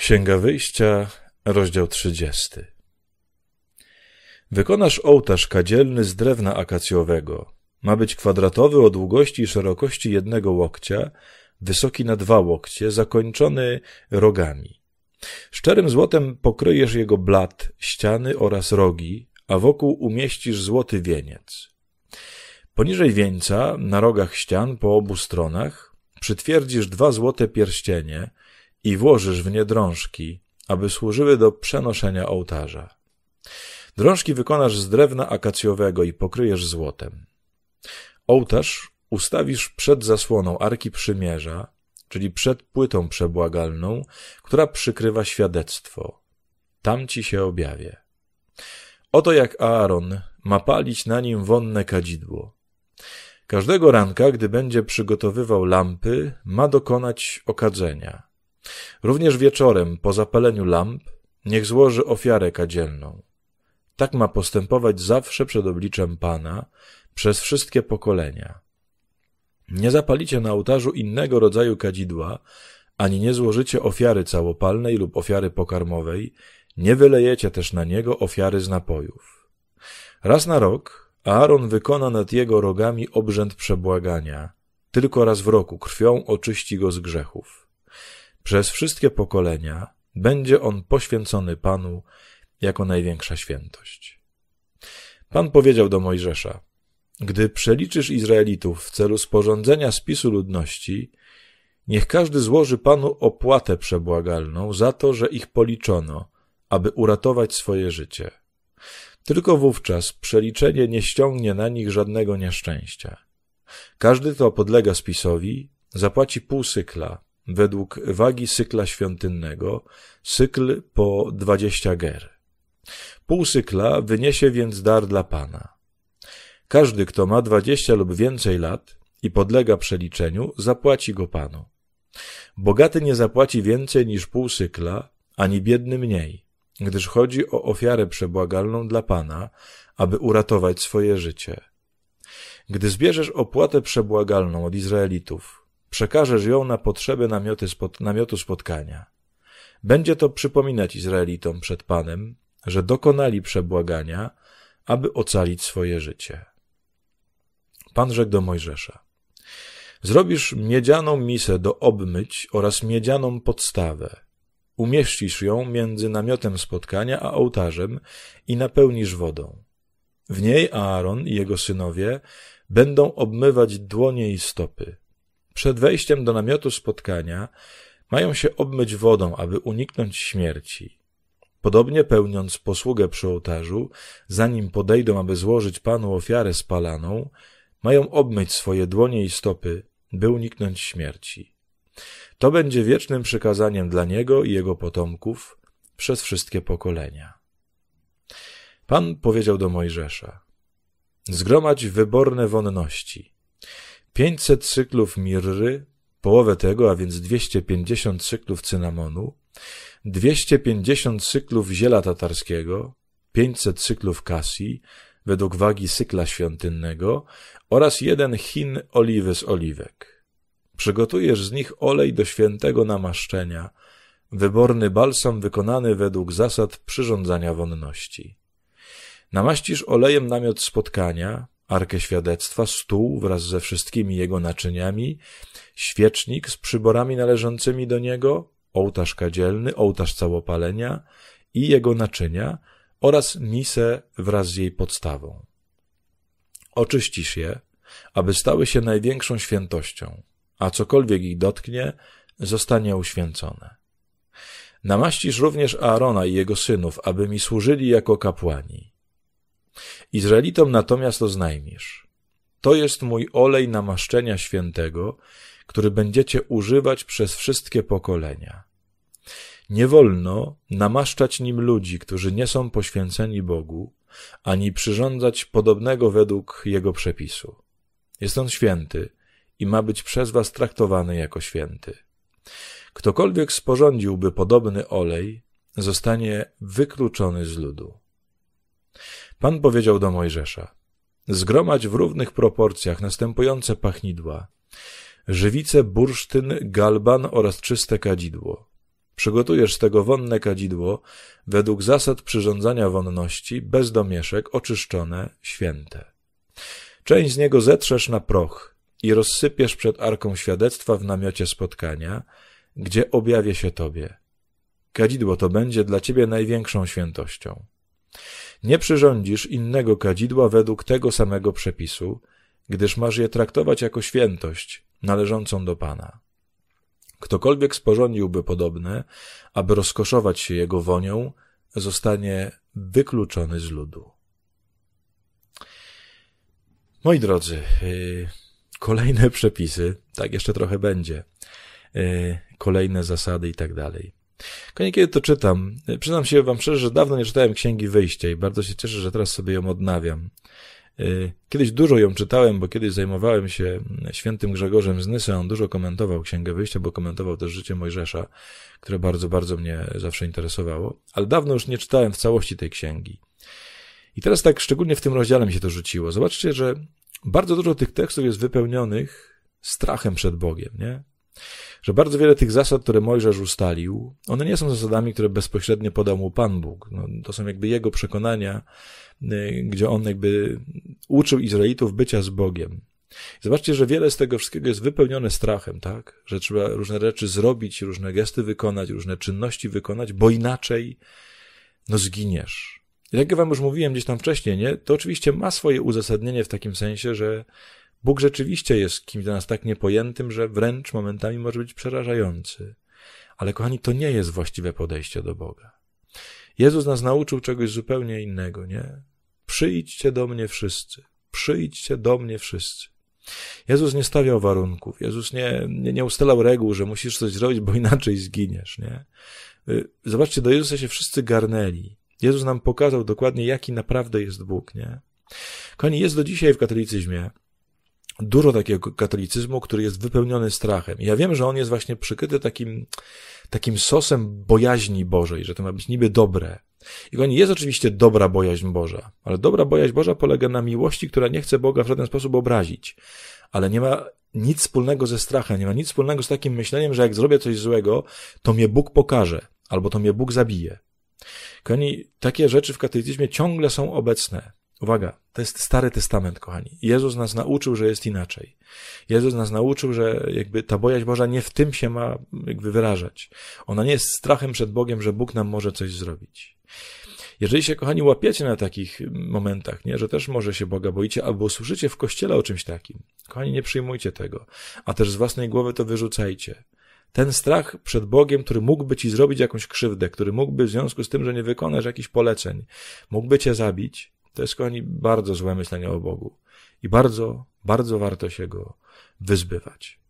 Księga Wyjścia, rozdział 30. Wykonasz ołtarz kadzielny z drewna akacjowego. Ma być kwadratowy o długości i szerokości 1 łokcia, wysoki na 2 łokcie, zakończony rogami. Szczerym złotem pokryjesz jego blat, ściany oraz rogi, a wokół umieścisz złoty wieniec. Poniżej wieńca, na rogach ścian po obu stronach, przytwierdzisz 2 złote pierścienie i włożysz w nie drążki, aby służyły do przenoszenia ołtarza. Drążki wykonasz z drewna akacjowego i pokryjesz złotem. Ołtarz ustawisz przed zasłoną Arki Przymierza, czyli przed płytą przebłagalną, która przykrywa świadectwo. Tam ci się objawię. Oto jak Aaron ma palić na nim wonne kadzidło. Każdego ranka, gdy będzie przygotowywał lampy, ma dokonać okadzenia. Również wieczorem, po zapaleniu lamp, niech złoży ofiarę kadzielną. Tak ma postępować zawsze przed obliczem Pana, przez wszystkie pokolenia. Nie zapalicie na ołtarzu innego rodzaju kadzidła, ani nie złożycie ofiary całopalnej lub ofiary pokarmowej, nie wylejecie też na niego ofiary z napojów. Raz na rok Aaron wykona nad jego rogami obrzęd przebłagania, tylko raz w roku krwią oczyści go z grzechów. Przez wszystkie pokolenia będzie on poświęcony Panu jako największa świętość. Pan powiedział do Mojżesza: gdy przeliczysz Izraelitów w celu sporządzenia spisu ludności, niech każdy złoży Panu opłatę przebłagalną za to, że ich policzono, aby uratować swoje życie. Tylko wówczas przeliczenie nie ściągnie na nich żadnego nieszczęścia. Każdy, kto podlega spisowi, zapłaci pół sykla, według wagi sykla świątynnego, sykl po 20 ger. Pół sykla wyniesie więc dar dla Pana. Każdy, kto ma 20 lub więcej lat i podlega przeliczeniu, zapłaci go Panu. Bogaty nie zapłaci więcej niż pół sykla, ani biedny mniej, gdyż chodzi o ofiarę przebłagalną dla Pana, aby uratować swoje życie. Gdy zbierzesz opłatę przebłagalną od Izraelitów, przekażesz ją na potrzeby namiotu spotkania. Będzie to przypominać Izraelitom przed Panem, że dokonali przebłagania, aby ocalić swoje życie. Pan rzekł do Mojżesza: zrobisz miedzianą misę do obmyć oraz miedzianą podstawę. Umieścisz ją między namiotem spotkania a ołtarzem i napełnisz wodą. W niej Aaron i jego synowie będą obmywać dłonie i stopy. Przed wejściem do namiotu spotkania mają się obmyć wodą, aby uniknąć śmierci. Podobnie pełniąc posługę przy ołtarzu, zanim podejdą, aby złożyć Panu ofiarę spalaną, mają obmyć swoje dłonie i stopy, by uniknąć śmierci. To będzie wiecznym przykazaniem dla niego i jego potomków przez wszystkie pokolenia. Pan powiedział do Mojżesza: zgromadź wyborne wonności. 500 cyklów mirry, połowę tego, a więc 250 cyklów cynamonu, 250 cyklów ziela tatarskiego, 500 cyklów kasji, według wagi sykla świątynnego oraz 1 chin oliwy z oliwek. Przygotujesz z nich olej do świętego namaszczenia, wyborny balsam wykonany według zasad przyrządzania wonności. Namaścisz olejem namiot spotkania, Arkę Świadectwa, stół wraz ze wszystkimi jego naczyniami, świecznik z przyborami należącymi do niego, ołtarz kadzielny, ołtarz całopalenia i jego naczynia oraz misę wraz z jej podstawą. Oczyścisz je, aby stały się największą świętością, a cokolwiek ich dotknie, zostanie uświęcone. Namaścisz również Aarona i jego synów, aby mi służyli jako kapłani. Izraelitom natomiast oznajmisz: to jest mój olej namaszczenia świętego, który będziecie używać przez wszystkie pokolenia. Nie wolno namaszczać nim ludzi, którzy nie są poświęceni Bogu, ani przyrządzać podobnego według jego przepisu. Jest on święty i ma być przez was traktowany jako święty. Ktokolwiek sporządziłby podobny olej, zostanie wykluczony z ludu. Pan powiedział do Mojżesza: zgromadź w równych proporcjach następujące pachnidła: żywice, bursztyn, galban oraz czyste kadzidło. Przygotujesz z tego wonne kadzidło według zasad przyrządzania wonności, bez domieszek, oczyszczone, święte. Część z niego zetrzesz na proch i rozsypiesz przed Arką Świadectwa w namiocie spotkania, gdzie objawię się Tobie. Kadzidło to będzie dla Ciebie największą świętością. Nie przyrządzisz innego kadzidła według tego samego przepisu, gdyż masz je traktować jako świętość należącą do Pana. Ktokolwiek sporządziłby podobne, aby rozkoszować się jego wonią, zostanie wykluczony z ludu. Moi drodzy, kolejne przepisy, tak jeszcze trochę będzie, kolejne zasady i tak dalej. Kiedy to czytam, przyznam się wam szczerze, że dawno nie czytałem Księgi Wyjścia i bardzo się cieszę, że teraz sobie ją odnawiam. Kiedyś dużo ją czytałem, bo kiedyś zajmowałem się świętym Grzegorzem z Nysy, on dużo komentował Księgę Wyjścia, bo komentował też życie Mojżesza, które bardzo, bardzo mnie zawsze interesowało, ale dawno już nie czytałem w całości tej księgi. I teraz tak szczególnie w tym rozdziale mi się to rzuciło. Zobaczcie, że bardzo dużo tych tekstów jest wypełnionych strachem przed Bogiem, nie? Że bardzo wiele tych zasad, które Mojżesz ustalił, one nie są zasadami, które bezpośrednio podał mu Pan Bóg. No, to są jakby jego przekonania, gdzie on jakby uczył Izraelitów bycia z Bogiem. Zobaczcie, że wiele z tego wszystkiego jest wypełnione strachem, tak? Że trzeba różne rzeczy zrobić, różne gesty wykonać, różne czynności wykonać, bo inaczej zginiesz. I jak ja wam już mówiłem gdzieś tam wcześniej, nie? To oczywiście ma swoje uzasadnienie w takim sensie, że Bóg rzeczywiście jest kimś dla nas tak niepojętym, że wręcz momentami może być przerażający. Ale kochani, to nie jest właściwe podejście do Boga. Jezus nas nauczył czegoś zupełnie innego, nie? Przyjdźcie do mnie wszyscy. Przyjdźcie do mnie wszyscy. Jezus nie stawiał warunków. Jezus nie ustalał reguł, że musisz coś zrobić, bo inaczej zginiesz, nie? Zobaczcie, do Jezusa się wszyscy garnęli. Jezus nam pokazał dokładnie, jaki naprawdę jest Bóg, nie? Kochani, jest do dzisiaj w katolicyzmie dużo takiego katolicyzmu, który jest wypełniony strachem. I ja wiem, że on jest właśnie przykryty takim sosem bojaźni Bożej, że to ma być niby dobre. I kochani, jest oczywiście dobra bojaźń Boża, ale dobra bojaźń Boża polega na miłości, która nie chce Boga w żaden sposób obrazić. Ale nie ma nic wspólnego ze strachem, nie ma nic wspólnego z takim myśleniem, że jak zrobię coś złego, to mnie Bóg pokaże, albo to mnie Bóg zabije. Kochani, takie rzeczy w katolicyzmie ciągle są obecne. Uwaga, to jest Stary Testament, kochani. Jezus nas nauczył, że jest inaczej. Jezus nas nauczył, że jakby ta bojaźń Boża nie w tym się ma jakby wyrażać. Ona nie jest strachem przed Bogiem, że Bóg nam może coś zrobić. Jeżeli się, kochani, łapiecie na takich momentach, nie, że też może się Boga boicie, albo usłyszycie w kościele o czymś takim, kochani, nie przyjmujcie tego, a też z własnej głowy to wyrzucajcie. Ten strach przed Bogiem, który mógłby ci zrobić jakąś krzywdę, który mógłby w związku z tym, że nie wykonasz jakichś poleceń, mógłby cię zabić, to jest, kochani, bardzo złe myślenie o Bogu. I bardzo, bardzo warto się go wyzbywać.